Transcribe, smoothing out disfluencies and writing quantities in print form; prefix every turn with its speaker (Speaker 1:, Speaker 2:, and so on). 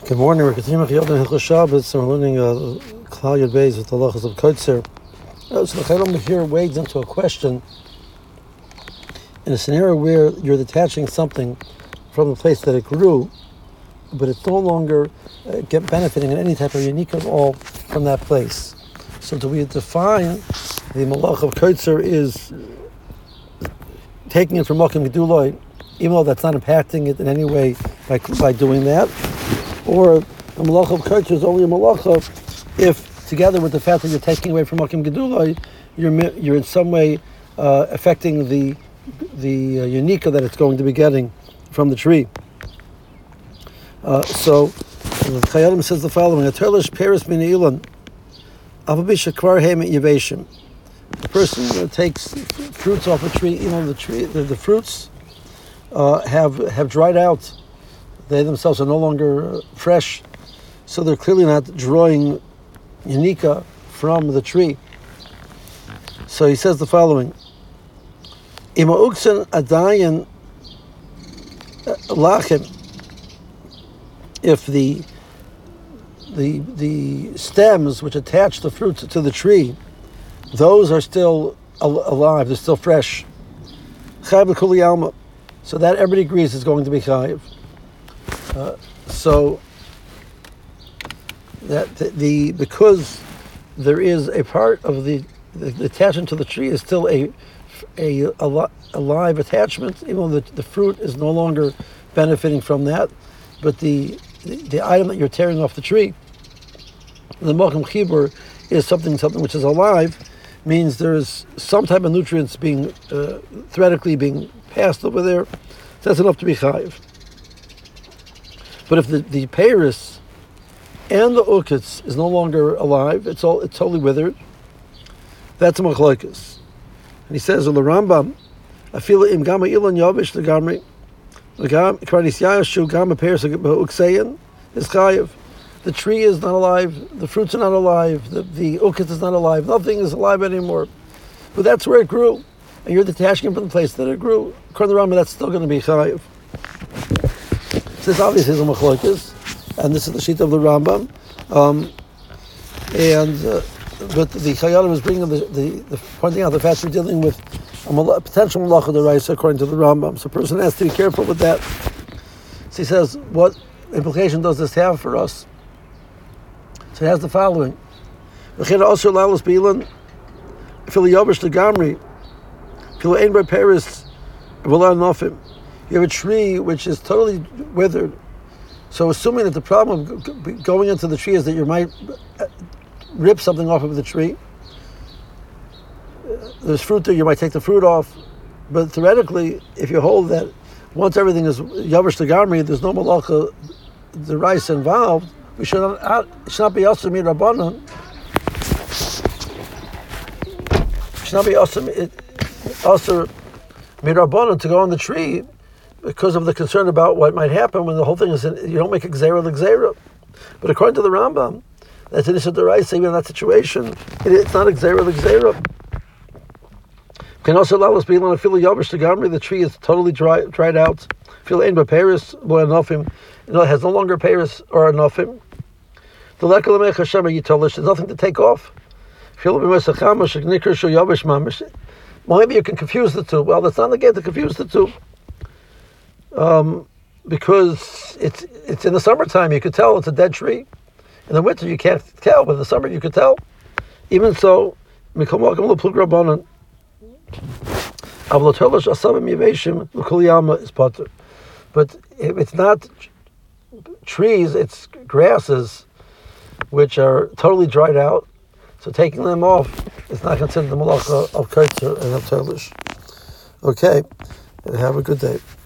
Speaker 1: Good morning. We're continuing with Hilchos Shabbos, and we're learning Klal Yud Beis with the halachos of Kotzer. So the Chayom here wades into a question in a scenario where you're detaching something from the place that it grew, but it's no longer benefiting in any type of unique at all from that place. So do we define the malach of Kotzer is taking it from Mokim Geduloi, even though that's not impacting it in any way by doing that? Or a malacha of Kotzer is only a malacha if, together with the fact that you're taking away from Mokim Geduloi, you're in some way affecting the unika that it's going to be getting from the tree. So the Chayadim says the following: Aterlish Paris min ilan, avabish kvar hemet yeveshim. The person takes fruits off a tree. The fruits have dried out. They themselves are no longer fresh, so they're clearly not drawing unika from the tree. So he says the following: Ima uksen adayin lachem. If the stems which attach the fruits to the tree, those are still alive, they're still fresh. Chayav l'kuli alma. So that everybody agrees is going to be chayav. So that because there is a part of the attachment to the tree is still a live attachment, even though the fruit is no longer benefiting from that, but the item that you're tearing off the tree, the Mokim Chibur, is something which is alive, means there is some type of nutrients being theoretically being passed over there. That's enough to be chayiv. But if the Paris and the ukitz is no longer alive, it's totally withered, that's a machlokes. And he says in the Rambam, afila im gama ilan yavish legamri, legam kranis yashu gama Paris ukseyin is chayiv. The tree is not alive, the fruits are not alive, the ukitz is not alive, nothing is alive anymore. But that's where it grew, and you're detaching it from the place that it grew. According to the Rambam, that's still going to be chayiv. This obviously is a machlokes, and this is the sheet of the Rambam. But the Chayadim is bringing the pointing out the fact we're dealing with a potential malacha d'oraisa according to the Rambam. So a person has to be careful with that. So he says, what implication does this have for us? So he has the following: V'china osur lalos b'ilan, fili yavish legamri, fili ein bar peris v'la nofim. You have a tree which is totally withered. So assuming that the problem of going into the tree is that you might rip something off of the tree, there's fruit there, you might take the fruit off. But theoretically, if you hold that once everything is yavish legamri, there's no malacha d'oraisa involved, it should not be asur mirabanan. It should not be asur mirabanan to go on the tree, because of the concern about what might happen when the whole thing is you don't make a gzeira l'gzeira. But according to the Rambam, that's an issur d'oraisa. Even in that situation, it's not a gzeira l'gzeira. Can also allow us be on a filo yavish legamri. The tree is totally dried out. Filo ein bar peris lo anofim. It has no longer peris or anofim. The lekal lemech Hashem yitolish. There's nothing to take off. Filo b'mesachama sheknikar shu yavish mamish. Well, maybe you can confuse the two. Well, that's not the game to confuse the two. Because it's in the summertime you could tell it's a dead tree. In the winter you can't tell, but in the summer you could tell. Even so, but if it's not trees, it's grasses which are totally dried out. So taking them off is not considered the malacha of Kotzer and of Telish. Okay, and have a good day.